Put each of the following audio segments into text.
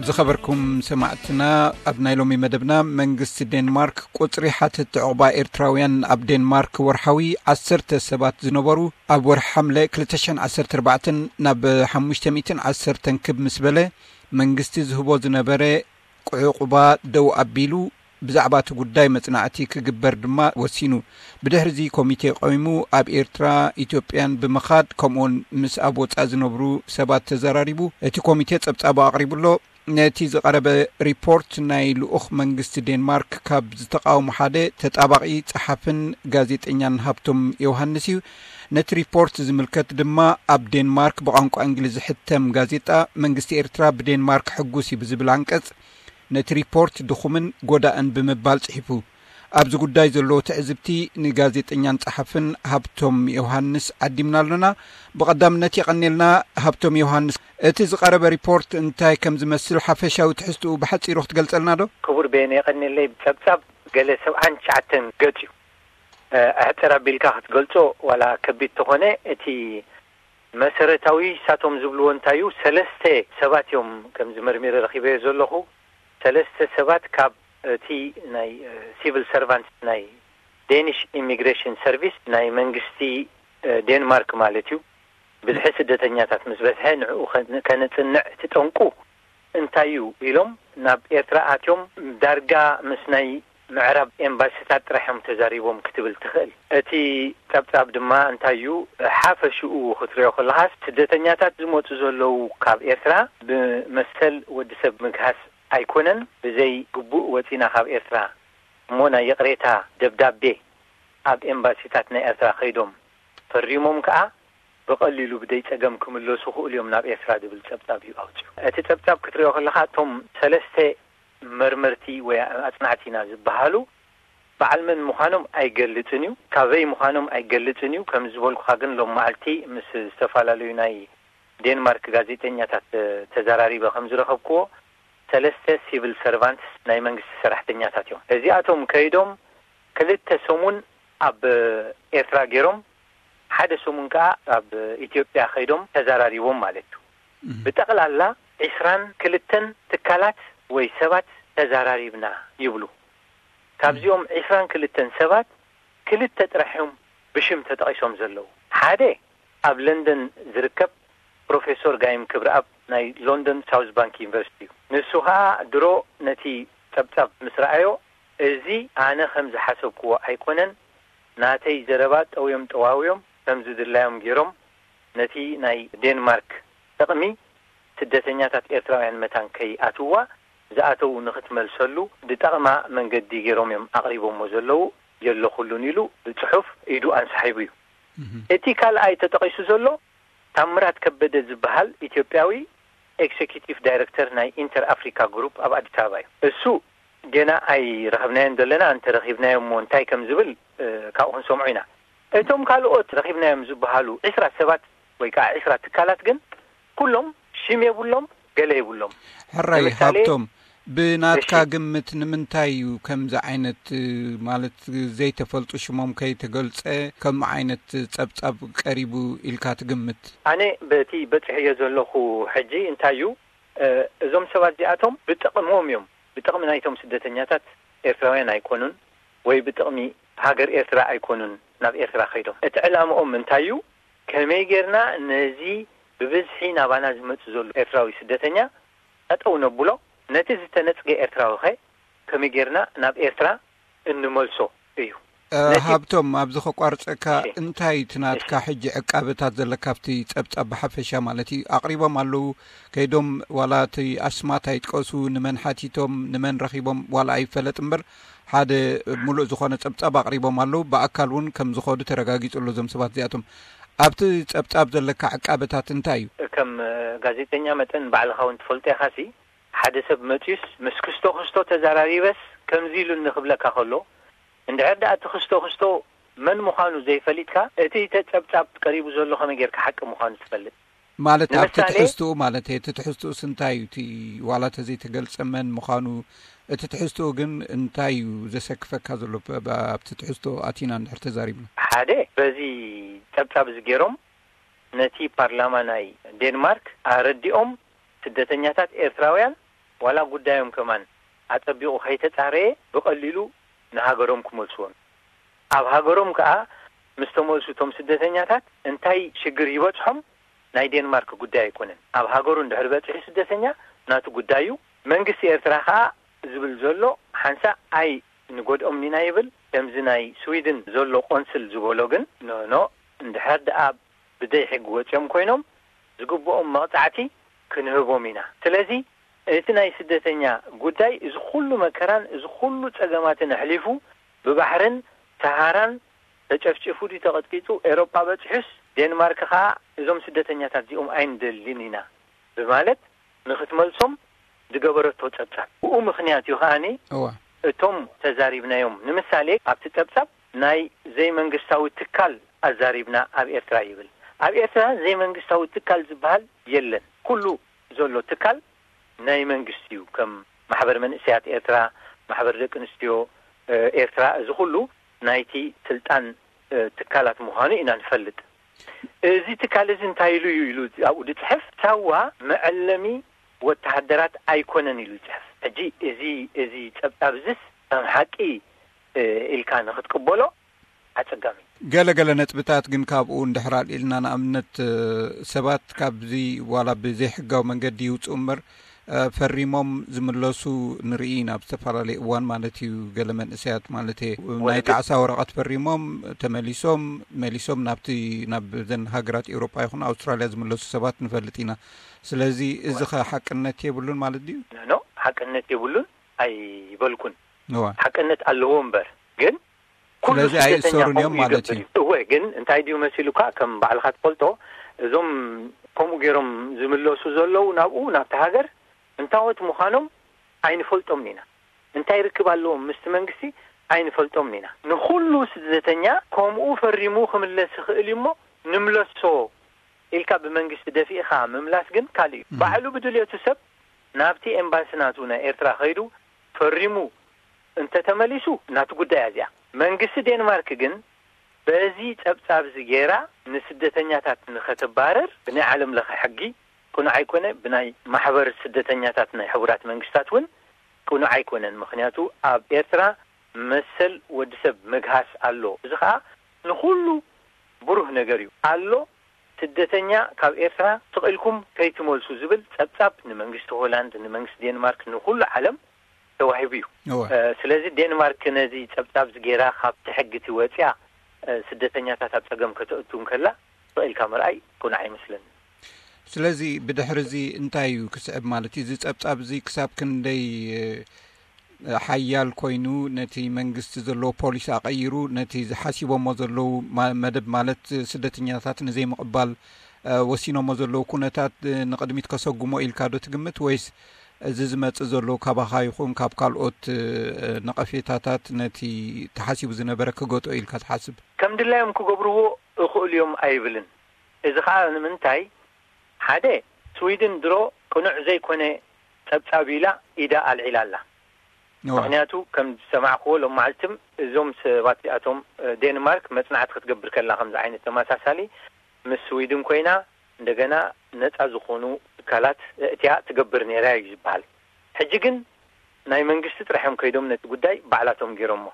زخبركم سمعتنا أبناء لومي مدبنا منجست دنمارك قطري حتى عقباء إرتراويان أب دنمارك ورحوي 10 سبات زنبرو أب ورح حملة كلتشان 14 ناب 510 تنكب مسبلة منجست زهبو زنبرة عقباء دو أبيلو بزعبات قداي متناعتي كجبر دما وسينو بدهرزي كوميتي قويمو أب إيرترا إثيوبيان بمخاد كمون مس أبوت أزنبرو سبات تزراريبو اتي كوميتي تبتابا أقريبو نتي زقرب ريبورت ناي لؤخ منجست دنمارك كاب زتقاوم حدا تطابقي صحفن غازيطኛን ሀብቶም ዮሐንስዩ ነቲ ሪፖርት ዝምልከት ድማ ኣብ ዴንማርክ ብቋንቋ እንግሊዝ ሕተም ጋዜጣ መንግስቲ ኤርትራ ብዴንማርክ ሕጉስ ይብዝብል አንቀጽ ነቲ ሪፖርት ድኹምን ጎዳእን ብምባል ጽሒፉ ኣብዚ ጉዳይ ዘሎ ትዕዝብቲ ንጋዜጠኛን ጸሐፍን ሀብቶም ዮሐንስ አዲምናልና በቀዳምነት ይቀነልና ሀብቶም ዮሐንስ እቲ ዝቀረበ ሪፖርት እንታይ ከም ዝመስል ሓፈሻዊ ትሕዝቱ በሐፂሩ ክትገልጸልና ዶ ክቡር በኔ ይቀነለይ ጸብጻብ ገለ ሰብዓን ቻዓተን ገጽዩ ኣሕተራ ቢልካ ክትገልጾ ዋላ ከቢት ተኾነ እቲ መሰረታዊ ሳቶም ዝብልዎ እንታዩ ሰለስተ ሰባት እዮም ከም ዝመርሚረ ረኺበ ዘለኹ ሰለስተ ሰባት ካብ እቲ ናይ ሲቪል ሰርቫንት ናይ ዴኒሽ ኢሚግሬሽን ሰርቪስ ናይ መንግስቲ ዴንማርክ ማለት እዩ ብዝሕ ስደተኛታት ምስ በዝሐ ንዕኡ ከነጽንዕ ትጠንቁ እንታዩ ኢሎም ናብ ኤርትራ ኣትዮም ዳርጋ ምስ ናይ ምዕራብ ኤምባሲታት ጥራሕዮም ተዛሪቦም ክትብል ትኽእል እቲ ጸብጻብ ድማ እንታዩ ሓፈሽኡ ክትሪኦ ከለኻስ ስደተኛታት ዝመፁ ዘለዉ ካብ ኤርትራ ብመሰል ወዲሰብ ምግሃስ ኣይኮነን ብዘይ ግቡእ ወፂና ካብ ኤርትራ እሞ ናይ የቕሬታ ደብዳቤ ኣብ ኤምባሲታት ናይ ኤርትራ ኸይዶም ፈሪሞም ከዓ ብቐሊሉ ብደይ ጸገም ክምለሱ ክእሉ እዮም ናብ ኤርትራ ዝብል ጸብጻብ እዩ ኣውፅኡ እቲ ጸብጻብ ክትሪኦ ከለኻ እቶም ሰለስተ መርመርቲ ወይ ኣጽናዕቲና ዝበሃሉ በዓል መን ምዃኖም ኣይገልጽን እዩ ካበይ ምዃኖም ኣይገልጽን እዩ ከም ዝበልኩኻ ግን ሎም መዓልቲ ምስ ዝተፈላለዩ ናይ ዴንማርክ ጋዜጠኛታት ተዘራሪበ ከም ዝረኸብክዎ ሰለስተ ሲቪል ሰርቫንትስ ናይ መንግስቲ ሰራሕተኛታት እዮም እዚኣቶም ከይዶም ክልተ ሰሙን ኣብ ኤርትራ ገይሮም ሓደ ሰሙን ከዓ ኣብ ኢትዮጵያ ከይዶም ተዘራሪቦም ማለት እዩ ብጠቕላላ 22 ትካላት ወይ ሰባት ተዘራሪብና ይብሉ ካብዚኦም 22 ሰባት ክልተ ጥራሕዮም ብሽም ተጠቂሶም ዘለዉ ሓደ ኣብ ለንደን ዝርከብ ፕሮፌሰር ጋይም ክብረአብ ናይ ሎንደን ሳውዝ ባንክ ዩኒቨርሲቲ ንሱ ከዓ ድሮ ነቲ ጸብጻብ ምስራኣዮ እዚ ኣነ ከም ዝሓሰብክዎ ኣይኮነን ናተይ ዘረባ ጠውዮም ጠዋውዮም ከም ዝድላዮም ገይሮም ነቲ ናይ ዴንማርክ ጥቕሚ ስደተኛታት ኤርትራውያን መታን ከይኣትዋ ዝኣተው ንኽትመልሰሉ ብጠቕማ መንገዲ ገይሮም እዮም ኣቕሪቦሞ ዘለዉ የለኹሉን ኢሉ ብጽሑፍ ኢዱ አንሳሒቡ እዩ እቲ ካልኣይ ተጠቂሱ ዘሎ ታምራት ከበደ ዝበሃል ኢትዮጵያዊ ኤክዚኪዩቲቭ ዳይሬክተር ናይ ኢንተር አፍሪካ ግሩፕ ኣብ አዲስ አበባ እዩ እሱ ገና ኣይ ረኺብናዮም ዘለና አንተ ረኺብናዮም እንታይ ከም ዝብል ካብኡን ሰምዑ ኢና እቶም ካልኦት ረኺብናዮም ዝበሃሉ 20 ሰባት ወይ ከዓ 20 ትካላት ግን ኩሎም ሽም የብሎም ገለ የብሎም ሕራይ ሃብቶም ብናትካ ግምት ንምንታይ ከምዚ ዓይነት ማለት ዘይተፈልጡ ሽሞም ከይተገልጸ ከም ዓይነት ጸብጻብ ቀሪቡ ኢልካ ትግምት ኣነ በቲ በጽሕየ ዘለኹ ሕጂ እንታዩ እዞም ሰባት እዚኣቶም ብጥቕሞም እዮም ብጥቕሚ ናይቶም ስደተኛታት ኤርትራውያን ኣይኮኑን ወይ ብጥቕሚ ሃገር ኤርትራ ኣይኮኑን ናብ ኤርትራ ኸይዶም እቲ ዕላምኦም እንታዩ ከመይ ጌርና ነዚ ብብዝሒ ናባና ዝመፁ ዘሎ ኤርትራዊ ስደተኛ ጠጠው ነብሎ ነቲ ዝተነጽገ ኤርትራዊ ኸ ከመይ ጌርና ናብ ኤርትራ እንመልሶ እዩ ሃብቶም ኣብዚ ኸቋርፀካ እንታይ ትናትካ ሕጂ ዕቃበታት ዘለካፍቲ ጸብጻብ ብሓፈሻ ማለት እዩ ኣቕሪቦም ኣለዉ ከይዶም ዋላ እቲ ኣስማት ኣይጥቀሱ ንመን ሓቲቶም ንመን ረኺቦም ዋላ ኣይፈለጥ እምበር ሓደ ሙሉእ ዝኾነ ጸብጻብ ኣቕሪቦም ኣለዉ ብኣካል እውን ከም ዝኸዱ ተረጋጊጹሉ እዞም ሰባት እዚኣቶም ኣብቲ ጸብጻብ ዘለካ ዕቃበታት እንታይ እዩ ከም ጋዜጠኛ መጠን ባዕልኻ እውን ትፈልጦ ኢኻሲ ሓደ ሰብ መጪስ ምስ ክስቶ ተዘራሪበስ ከምዚ ኢሉ ንኽብለካ ከሎ እንድሕር ዳኣ እቲ ክስቶ መን ምዃኑ ዘይፈሊጥካ እቲ ተጸብጻብ ቀሪቡ ዘሎ ከመይ ጌርካ ሓቂ ምዃኑ ትፈልጥ ማለት ኣብቲ ትሕዝትኡ ማለት እቲ ትሕዝትኡ እንታይ እዩ እቲ ዋላ ተዘይተገልጸ መን ምዃኑ እቲ ትሕዝትኡ ግን እንታይ እዩ ዘሰክፈካ ዘሎ ኣብቲ ትሕዝትኡ ኣቲና እንድሕር ተዛሪብና ሓደ በዚ ጸብጻብ ዝገይሮም ነቲ ፓርላማ ናይ ዴንማርክ ኣረዲኦም ስደተኛታት ኤርትራውያን ولا قدايم كمان أتبقوا خيطة تاريه بقللوا نهاجرهم كملسون أو هاجرهم كأ مستملسوا توم سدتنياتات انتي شجر يوتهم ناي دنمارك قداي يكونن أو هاجرون دهربت في سدتنيا ناتو قدايو منجس إرتراخا زبل زلو حنسا أي نقول أمني نايبل تمزناي سويدن زلو قنصل زبولوجن نو اندحر دأب بدي حقوت يوم كوينهم زقبوا مقطعتي كنهبوا منا تلازي اتناي سدتنيا قداي إذ كل مكران إذ كل تقامات نحلفوا ببحرن سهران تشفشفوا دي تغطيتو أوروبا بتحس دنمارك خا إذا سدتنيا تزيهم أين دلينينا بمالت نختملسهم دقبرت وتبصب ومخنيات يخاني توم تزاريبنا يوم نمثالي أبتتبصب ناي زي منقصاو تكال أزاريبنا أب إرترايبل أب إرترا زي منقصاو تكال زبال يلن كله زولو تكال ناي منقصيو كم محبر من إسيات إرترا محبر لكنستيو إرترا زخلو نايتي سلطان تكالات مهاني إنا نفلد زي تكال زين تايلو يلو أو دتحف تاوا معلمي والتحدرات أيكونن يلوجف أجي إزي تبزس حقي إلكان أخذ قبله أتقامي قال نتبتات جن كابو اندحرال إلنا نأمنت سبات كابزي ولا بزي حقاو من قد يوت أمر فريموم زملوسو نرئينا بسفر لإوان مالتي قال من إسيات مالتي نايت عسا ورقات فريموم تماليسوم نابتي نابذن هاقرات إوروبا يخون أستراليا زملوسو سبات نفلتينا سلازي إذا حقنت يبلون مالت ديو؟ نو حقنت يبلون أي يبلكون حقنت اللهم بر جن سلازي أي سورون يوم مالتي هو جن انت عيديو مسيلوكا كم بعلخات قلتو زم كومو جيرم زملوسو زلو نابو نابتهاجر انتاوت مخانم عين فلتم لنا انت يركب اللهم مستمنقسي عين فلتم لنا نخلو سدتنيا كومو فريموخم اللي سخئلمو نملسو إلكا بمنقس دفئ خام مملاس جن كالي بعلو بدولية تسب نابتي امباسناتونا إرترا خيرو فريمو انت تمليسو ناتو قد يازيا منقس دنمارك جن بازي تبتاب زجيرا نسدتنياتات نختبارر بني عالم لخي حقي كونو عيكونه بناي محبر السدتنياتاتنا حورات منقستاتون كونو عيكونن مخنياتو اب إرترا مسل ودسب مقهاس ألو زخا نخلو بروه نقريو ألو سدتنيا كاب إرترا تقلكم كي تمولسو زبل تبتاب نمنقست هولاند نمنقست دنمارك نخلو عالم توحيبيو سلازي دنمارك نزي تبتاب زجيرا خاب تحقتي واتيا سدتنياتات تقم كتؤتون كلا تقلكا مرأي كونو عي مسلن سلازي بدحرزي انتايو كسب مالتي زي تبتاب زي كساب كندي حيال كوينو نتي منقست زلو بوليس أغيرو نتي حاسيبو مزلو مدب مالت سدتنياتات نزي مقبال وسينو مزلو كونتات نقدميت كسوغمو إلكادو تقمت ويس ززمت زلو كاباها يخون كاب كالوت نقفيتاتات نتي تحاسيبو زنبرك قوتو إلكاد حاسب كم دلايم كقبرو أخو اليوم أيبلن إذا خالنا منتاي حدا سويدن درو كنوع زي كونه تبتابيلا إداء العلالة معناته كم سمعكوا لما علتم زوم سباتياتهم دنمارك مصنعت كتقبر كلا خمس عين التماساسالي من السويدن كوينا እንደገና ነፃ ዝኾኑ ካላት እቲያ ትገብር ነራ ይባል ሕጂግን ናይ መንግስት ጥራሕም ከይዶም ነቲ ጉዳይ ባዕላቶም ገይሮሞ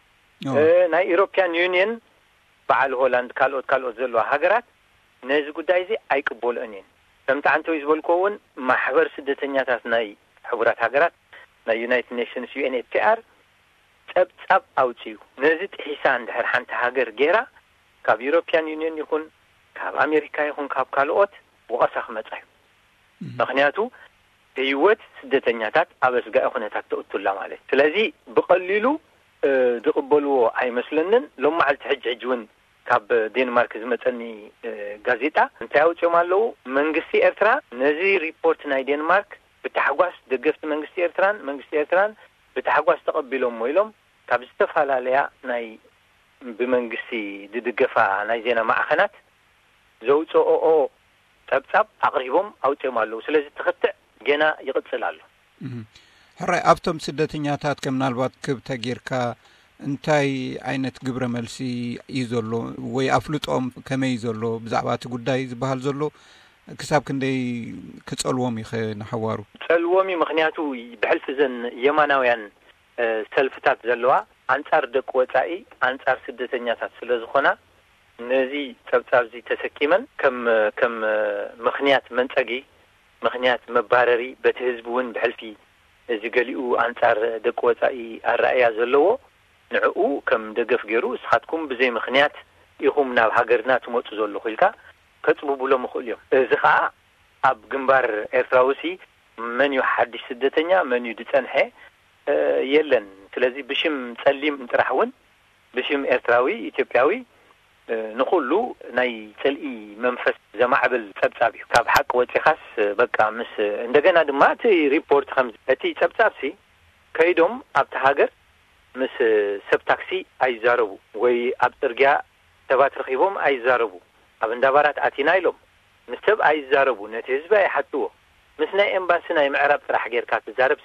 ናይ ኢሮፒያን ዩኒየን ባዕል ሆላንድ ካልኦት ዘለዋ ሃገራት ነዚ ጉዳይ እዚ ኣይቅበሉን ከምታ አንተ ይዝበልኮውን ማሕበር ስደተኛታት ናይ ሕቡራት ሃገራት ናይ ዩናይትድ ኔሽንስ UNHCR ጸብጻብ አውጪው ነዚ ጥሒሳ እንድሕር ሓንቲ ሃገር ገይራ ካብ ኢሮፒያን ዩኒየን ይኹን ካብ አሜሪካ ይኹን ካብ ካልኦት ወቀሳኽ መጻዩ ምክንያቱ ህይወት ስደተኛታት አበስጋኢ ኩነታት ተእቱላ ማለት ስለዚ ብቀሊሉ ዝቅበልዎ ኣይመስለንን ሎማዓልቲ ሕጅውን ካብ ዴንማርክ ዝመፀኒ ጋዜጣ እንታይ አውጪኦም ኣለው መንግስቲ ኤርትራ ነዚ ሪፖርት ናይ ዴንማርክ ብታሕጓስ ደገፍቲ መንግስቲ ኤርትራን ብታሕጓስ ተቀቢሎም ሞይሎም ካብ ዝተፋላለያ ናይ ብመንግስቲ ዝድገፋ ናይ ዜና ማዕኸናት ዘውፅኦ ጸብጻብ አቅሪቦም አውጪኦም ኣለው ስለዚ ተኸትዕ ገና ይቅጽል ኣሎ ሕራይ ኣብቶም ስደተኛታት ከምናልባት ክብተ ጌርካ እንታይ ዓይነት ግብረ መልሲ ይዘሎ ወይ አፍልጦም ከመይ ዘሎ ብዛዕባ እቲ ጉዳይ ዝበሃል ዘሎ كساب كندي كتصلوهم نحوارو تصلوهم مخنياتو بحلف زن يماناويان سلفتات زلوا አንጻር ደቅ ወጻኢ አንጻር ስደተኛታት ስለዝኾና ነዚህ ጸብጻብዚ ተሰኪመን ከም ምኽንያት መንጸጊ ምኽንያት መባረሪ በቲ ህዝቡን በሕልፊ እዚ ገሊኡ አንጻር ደቅ ወጻኢ አራእያ ዘለዎ ንዕኡ ከም ደገፍ ገይሩ ስኻትኩም ብዘይ ምኽንያት ኢኹም ናብ ሃገርና ትመጹ ዘሎ ኺልካ ከጽቡብሎ ምኽእል እዮም እዚ ኸዓ ኣብ ግንባር ኤርትራውሲ መን ይሓድሽ ስደተኛ መን ይድጸንሐ የለን ስለዚህ ብሽም ጸሊም እንጥራሕውን ብሽም ኤርትራዊ ኢትዮጵያዊ ንኹሉ ናይ ጸልኢ መንፈስ ዘማዕብል ጸብጻብ እዩ ካብ ሓቅ ወጪኻስ በቃ ምስ እንደገና ድማ እቲ ሪፖርት ከምዚ እቲ ጸብጻብሲ ከይዶም ኣብቲ ሃገር ምስ ሰብ ታክሲ ኣይዛረቡ ወይ ኣብ ጽርግያ ሰባት ረኺቦም ኣይዛረቡ ኣብ እንዳባራት ኣቲና ኢሎም ምስ ሰብ ኣይዛረቡ ነቲ ህዝቢ ኣይሓትዎ ምስ ናይ ኤምባሲ ናይ ምዕራብ ጥራሕ ጌርካ ትዛረብሲ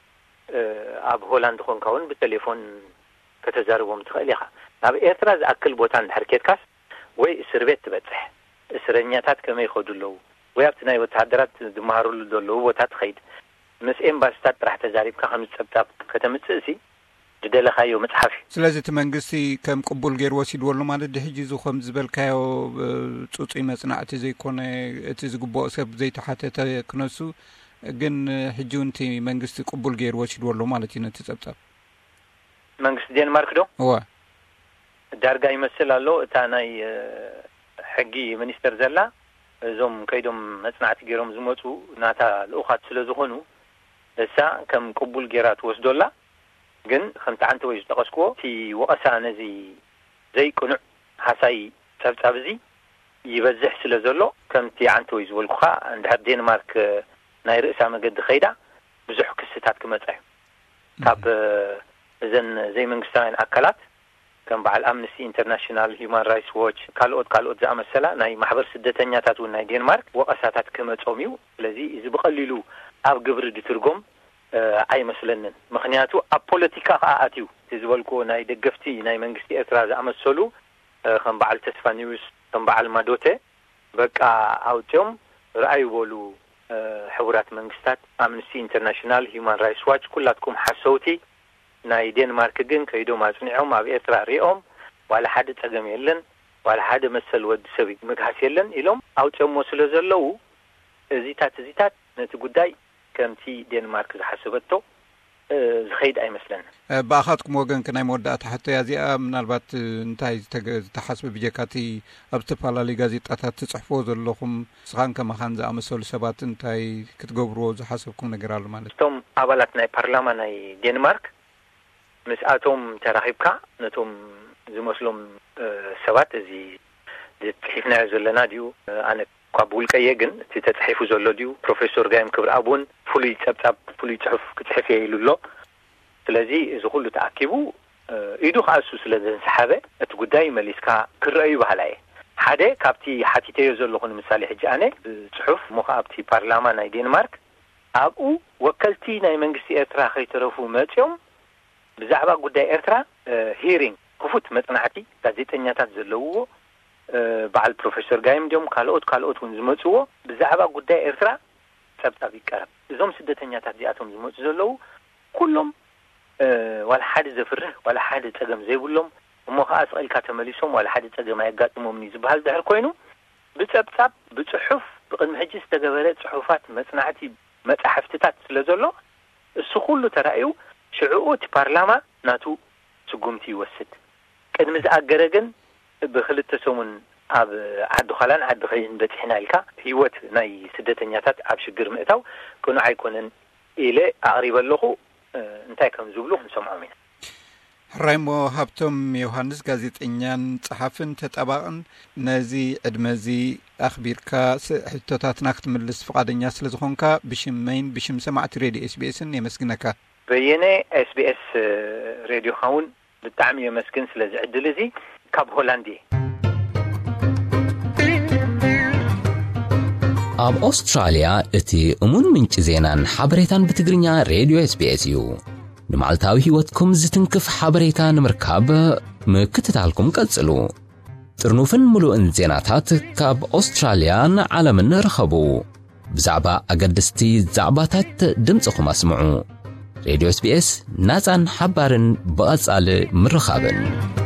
ኣብ ሆላንድ ኮንካውን ብቴሌፎን ከተዛረቦም ትኽእል ኢኻ ናብ ኤርትራ ዝኣክል ቦታ እንድሕርኬትካስ ወይ እስር ቤት ትበጽሕ እስረኛታት ከመይ ይኸዱ ኣለዉ ወይ ኣብቲ ናይ ወታደራት ዝመሃሩሉ ዘለዉ ቦታ ትኸይድ ምስ ኤምባሲታት ጥራሕ ተዛሪብካ ከም ዝጸብጻብ ከተምጽእ ሲ ዝደለኻዮ መጽሓፍ እዩ ስለዚ እቲ መንግስቲ ከም ቅቡል ገይሩ ወሲድዎ ማለት ድሕጂ እዚ ከም ዝበልካዮ ፁፁይ መጽናዕቲ ዘይኮነ እቲ ዝግብኦ ሰብ ዘይተሓተተ ክነሱ ግን ሕጂንቲ መንግስቲ ቅቡል ገይሩ ወሲድዎ ማለት እዩ ነቲ ጸብጻብ መንግስቲ ዴንማርክ ዶ ዋ ዳርጋ ይመስል ኣሎ እታ ናይ ሕጊ ሚኒስተር ዘላ እዞም ከይዶም መጽናዕቲ ገይሮም ዝመጹ ናታ ልኡኻት ስለ ዝኾኑ እሳ ከም ቅቡል ገይራ ትወስዶላ ግን ከምቲ ዓንቲ ወይ ዝጠቐስክዎ እቲ ወቐሳ ነዚ ዘይቅኑዕ ሓሳይ ጸብጻብ እዚ ይበዝሕ ስለ ዘሎ ከምቲ ዓንቲ ወይ ዝበልኩኻ እንድሕር ዴንማርክ ናይ ርእሳ መገዲ ኸይዳ ብዙሕ ክስታት ክመጽእ ካብ እዘን ዘይመንግስታውያን ኣካላት ከም በዓል ኣምነስቲ ኢንተርናሽናል ሂውማን ራይትስ ዎች ካልኦት ዝኣመሰላ ናይ ማሕበር ስደተኛታት እውን ናይ ዴንማርክ ወቐሳታት ክመጾም እዩ ስለዚ እዚ ብቐሊሉ ኣብ ግብሪ ድትርጎም ኣይመስለንን ምኽንያቱ ኣብ ፖለቲካ ከዓ ኣትዩ ዝበልክዎ ናይ ደገፍቲ ናይ መንግስቲ ኤርትራ ዝኣመሰሉ ከም በዓል ተስፋ ኒውስ ከም በዓል ማዶቴ በቃ ኣውፅኦም ረኣዩ በሉ ሕቡራት መንግስታት ኣምነስቲ ኢንተርናሽናል ሂውማን ራይትስ ዋች ኩላትኩም ሓሰውቲ ናይ ዴንማርክ ግን ከይዶም ኣጽኒዖም ኣብ ኤርትራ ሪኦም ዋላ ሓደ ጸገም የለን ዋላ ሓደ መሰል ወዲ ሰብ ምግሃስ የለን ኢሎም ኣውፅኦሞ ስለ ዘለዉ እዚታት ነቲ ጉዳይ ከምቲ ዴንማርክ ዝሓሰበቶ ዝኸይድ ኣይመስለን ብኣኻትኩም ወገን ከናይ መወዳእታ ሓቶ ያዚኣ ምናልባት እንታይ ዝተሓስበ ብጀካቲ ኣብ ዝተፈላለዩ ጋዜጣታት ትጽሕፍዎ ዘለኹም ስኻን ከማኻን ዝኣመሰሉ ሰባት እንታይ ክትገብርዎ ዝሓሰብኩም ነገር ኣሎ ማለት እቶም ኣባላት ናይ ፓርላማ ናይ ዴንማርክ ምስኣቶም ተራኺብካ ነቶም ዝመስሎም ሰባት እዚ ዝጽሒፍናዮ ዘለና ድዩ ኣነ ኳብ ውልቀየ ግን እቲ ተጽሒፉ ዘሎ ድዩ ፕሮፌሰር ጋይም ክብሪ ኣቡን ፍሉይ ጸብጻብ ፍሉይ ጽሑፍ ክጽሕፍ ኢሉሎ ስለዚ እዚ ኩሉ ተኣኪቡ ኢዱ ከኣሱ ስለ ዘንሰሓበ እቲ ጉዳይ መሊስካ ክረአዩ ባህላ እየ ሓደ ካብቲ ሓቲተዮ ዘለኹ ንምሳሌ ሕጂ ኣነ ብጽሑፍ ሞኸ ኣብቲ ፓርላማ ናይ ዴንማርክ ኣብኡ ወከልቲ ናይ መንግስቲ ኤርትራ ከይተረፉ መጽኦም ብዛዕባ ጉዳይ ኤርትራ ሂሪንግ ክፉት መጽናዕቲ ጋዜጠኛታት ዘለውዎ በዓል ፕሮፌሰር ጋይም ዲዮም ካልኦት እውን ዝመጽዎ ብዛዕባ ጉዳይ ኤርትራ ጸብጻብ ይቀረብ እዞም ስደተኛታት እዚኣቶም ዝመጹ ዘለዉ ኩሎም ዋላ ሓደ ዘፍርህ ዋላ ሓደ ጸገም ዘይብሎም እሞ ከዓ ስቕልካ ተመሊሶም ዋላ ሓደ ጸገም ኣያጋጥሞምኒ ዝበሃል ድሕር ኮይኑ ብጸብጻብ ብጽሑፍ ብቅድሚ ሕጂ ዝተገበረ ጽሑፋት መጽናዕቲ መጻሕፍትታት ስለ ዘሎ እሱ ኩሉ ተራእዩ ሽዑኡ እቲ ፓርላማ ናቱ ስጉምቲ ይወስድ ቅድሚ ዝኣገረ ግን ብክልተ ሰሙን ኣብ ዓዲ ኻላን ዓዲ ኸይን በፂሕና ኢልካ ህይወት ናይ ስደተኛታት ኣብ ሽግር ምእታው ቅኑዕ ኣይኮነን ኢለ ኣቕሪበ ኣለኹ እንታይ ከም ዝብሉ ክንሰምዖም ኢና ሕራይሞ ሃብቶም ዮሃንስ ጋዜጠኛን ጸሓፍን ተጠባቕን ነዚ ዕድመዚ ኣኽቢርካ ሕቶታትና ክትምልስ ፍቓደኛ ስለ ዝኾንካ ብሽመይን ብሽም ሰማዕቲ ሬድዮ ኤስቢኤስን የመስግነካ በየነ ኤስቢኤስ ሬድዮ ኻውን ብጣዕሚ የመስግን ስለዚ ዕድል እዚ ካብ ሆላንድ ኣብ ኣውስትራልያ እቲ እሙን ምንጭ ዜናን ሓበሬታን ብትግርኛ ሬድዮ ኤስቢኤስ እዩ ንማዕልታዊ ህይወትኩም ዝትንክፍ ሓበሬታ ንምርካብ ምክትታልኩም ቀጽሉ ጥርኑፍን ሙሉእን ዜናታት ካብ ኣውስትራልያን ዓለምን ረኸቡ ብዛዕባ ኣገድስቲ ዛዕባታት ድምፅኹም ኣስምዑ ሬድዮ SBS ናፃን ሓባርን ብቐጻሊ ምርኻብን